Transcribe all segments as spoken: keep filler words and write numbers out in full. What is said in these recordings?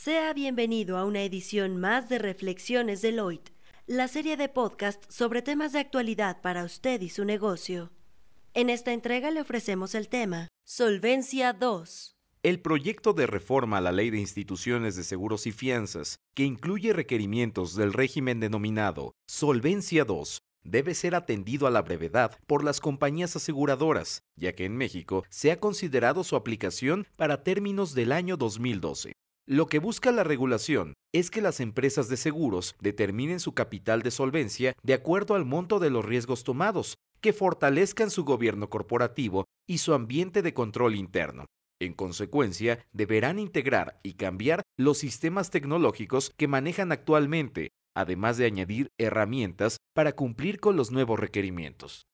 Sea bienvenido a una edición más de Reflexiones Deloitte, la serie de podcast sobre temas de actualidad para usted y su negocio. En esta entrega le ofrecemos el tema Solvencia dos. El proyecto de reforma a la Ley de Instituciones de Seguros y Fianzas, que incluye requerimientos del régimen denominado Solvencia dos, debe ser atendido a la brevedad por las compañías aseguradoras, ya que en México se ha considerado su aplicación para términos del año dos mil doce. Lo que busca la regulación es que las empresas de seguros determinen su capital de solvencia de acuerdo al monto de los riesgos tomados, que fortalezcan su gobierno corporativo y su ambiente de control interno. En consecuencia, deberán integrar y cambiar los sistemas tecnológicos que manejan actualmente, además de añadir herramientas para cumplir con los nuevos requerimientos.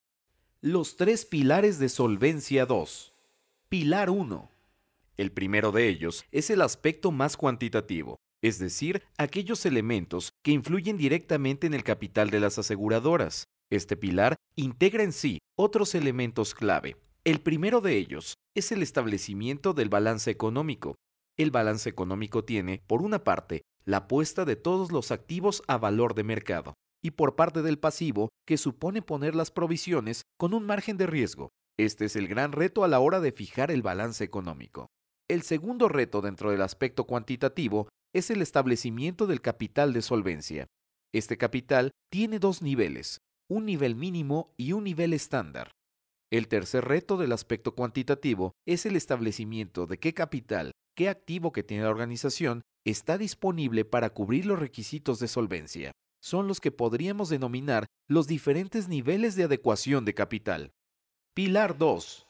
Los tres pilares de Solvencia dos. Pilar uno. El primero de ellos es el aspecto más cuantitativo, es decir, aquellos elementos que influyen directamente en el capital de las aseguradoras. Este pilar integra en sí otros elementos clave. El primero de ellos es el establecimiento del balance económico. El balance económico tiene, por una parte, la apuesta de todos los activos a valor de mercado, y por parte del pasivo, que supone poner las provisiones con un margen de riesgo. Este es el gran reto a la hora de fijar el balance económico. El segundo reto dentro del aspecto cuantitativo es el establecimiento del capital de solvencia. Este capital tiene dos niveles, un nivel mínimo y un nivel estándar. El tercer reto del aspecto cuantitativo es el establecimiento de qué capital, qué activo que tiene la organización está disponible para cubrir los requisitos de solvencia. Son los que podríamos denominar los diferentes niveles de adecuación de capital. Pilar dos.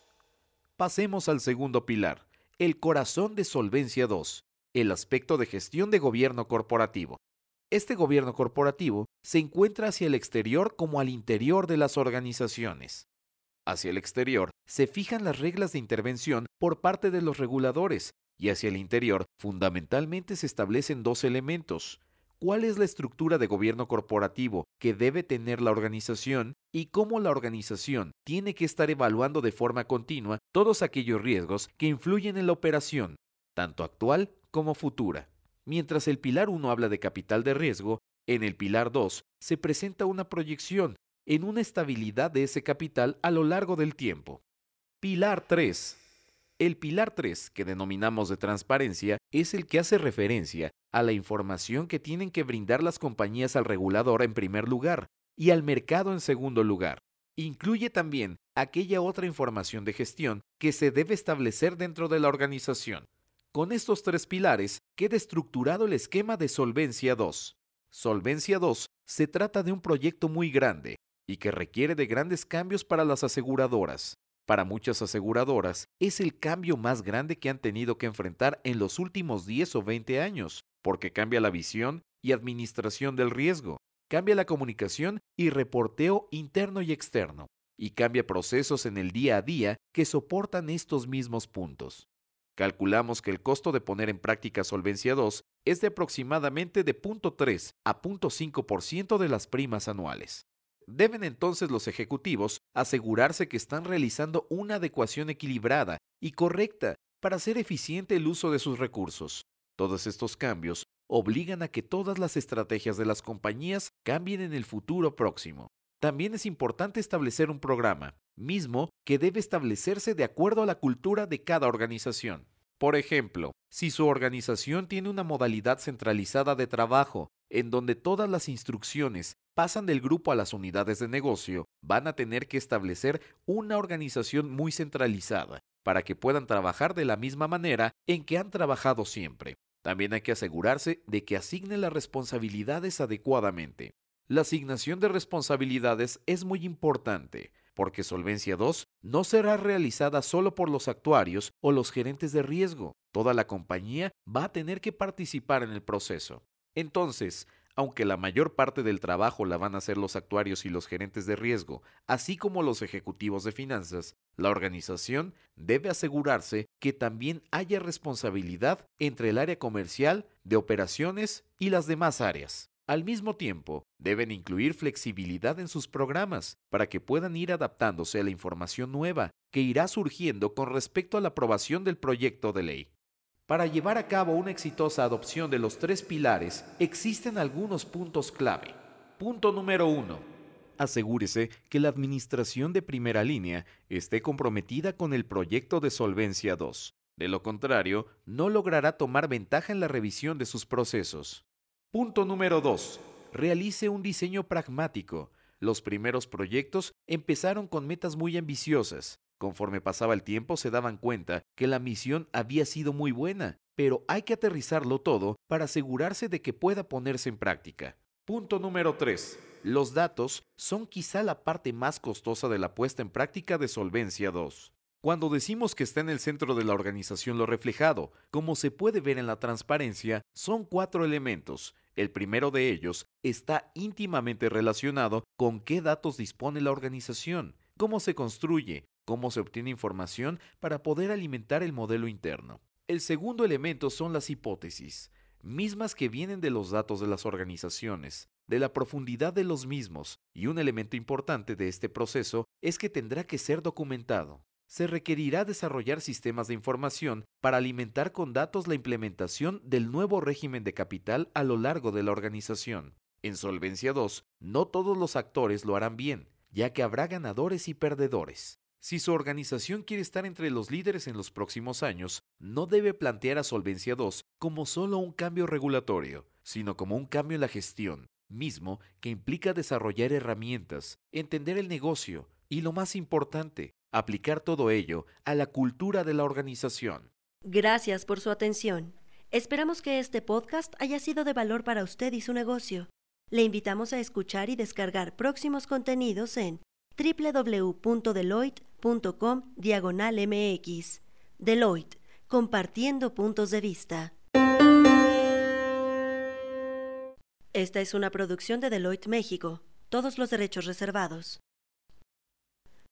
Pasemos al segundo pilar. El corazón de Solvencia dos, el aspecto de gestión de gobierno corporativo. Este gobierno corporativo se encuentra hacia el exterior como al interior de las organizaciones. Hacia el exterior se fijan las reglas de intervención por parte de los reguladores y hacia el interior fundamentalmente se establecen dos elementos. ¿Cuál es la estructura de gobierno corporativo que debe tener la organización y cómo la organización tiene que estar evaluando de forma continua todos aquellos riesgos que influyen en la operación, tanto actual como futura? Mientras el pilar uno habla de capital de riesgo, en el pilar dos se presenta una proyección en una estabilidad de ese capital a lo largo del tiempo. Pilar tres. El pilar tres, que denominamos de transparencia, es el que hace referencia a la información que tienen que brindar las compañías al regulador en primer lugar y al mercado en segundo lugar. Incluye también aquella otra información de gestión que se debe establecer dentro de la organización. Con estos tres pilares queda estructurado el esquema de Solvencia dos. Solvencia dos se trata de un proyecto muy grande y que requiere de grandes cambios para las aseguradoras. Para muchas aseguradoras, es el cambio más grande que han tenido que enfrentar en los últimos diez o veinte años, porque cambia la visión y administración del riesgo, cambia la comunicación y reporteo interno y externo, y cambia procesos en el día a día que soportan estos mismos puntos. Calculamos que el costo de poner en práctica Solvencia dos es de aproximadamente de cero punto tres a cero punto cinco por ciento de las primas anuales. Deben entonces los ejecutivos asegurarse que están realizando una adecuación equilibrada y correcta para hacer eficiente el uso de sus recursos. Todos estos cambios obligan a que todas las estrategias de las compañías cambien en el futuro próximo. También es importante establecer un programa, mismo que debe establecerse de acuerdo a la cultura de cada organización. Por ejemplo, si su organización tiene una modalidad centralizada de trabajo, en donde todas las instrucciones pasan del grupo a las unidades de negocio, van a tener que establecer una organización muy centralizada para que puedan trabajar de la misma manera en que han trabajado siempre. También hay que asegurarse de que asignen las responsabilidades adecuadamente. La asignación de responsabilidades es muy importante, porque Solvencia dos no será realizada solo por los actuarios o los gerentes de riesgo. Toda la compañía va a tener que participar en el proceso. Entonces, aunque la mayor parte del trabajo la van a hacer los actuarios y los gerentes de riesgo, así como los ejecutivos de finanzas, la organización debe asegurarse que también haya responsabilidad entre el área comercial, de operaciones y las demás áreas. Al mismo tiempo, deben incluir flexibilidad en sus programas para que puedan ir adaptándose a la información nueva que irá surgiendo con respecto a la aprobación del proyecto de ley. Para llevar a cabo una exitosa adopción de los tres pilares, existen algunos puntos clave. Punto número uno. Asegúrese que la administración de primera línea esté comprometida con el proyecto de Solvencia dos. De lo contrario, no logrará tomar ventaja en la revisión de sus procesos. Punto número dos. Realice un diseño pragmático. Los primeros proyectos empezaron con metas muy ambiciosas. Conforme pasaba el tiempo se daban cuenta que la misión había sido muy buena, pero hay que aterrizarlo todo para asegurarse de que pueda ponerse en práctica. Punto número tres. Los datos son quizá la parte más costosa de la puesta en práctica de Solvencia dos. Cuando decimos que está en el centro de la organización lo reflejado, como se puede ver en la transparencia, son cuatro elementos. El primero de ellos está íntimamente relacionado con qué datos dispone la organización, cómo se construye, cómo se obtiene información para poder alimentar el modelo interno. El segundo elemento son las hipótesis, mismas que vienen de los datos de las organizaciones, de la profundidad de los mismos, y un elemento importante de este proceso es que tendrá que ser documentado. Se requerirá desarrollar sistemas de información para alimentar con datos la implementación del nuevo régimen de capital a lo largo de la organización. En Solvencia dos, no todos los actores lo harán bien, ya que habrá ganadores y perdedores. Si su organización quiere estar entre los líderes en los próximos años, no debe plantear a Solvencia dos como solo un cambio regulatorio, sino como un cambio en la gestión, mismo que implica desarrollar herramientas, entender el negocio y, lo más importante, aplicar todo ello a la cultura de la organización. Gracias por su atención. Esperamos que este podcast haya sido de valor para usted y su negocio. Le invitamos a escuchar y descargar próximos contenidos en doble u doble u doble u punto deloitte punto com diagonal M X. Deloitte, compartiendo puntos de vista. Esta es una producción de Deloitte México. Todos los derechos reservados.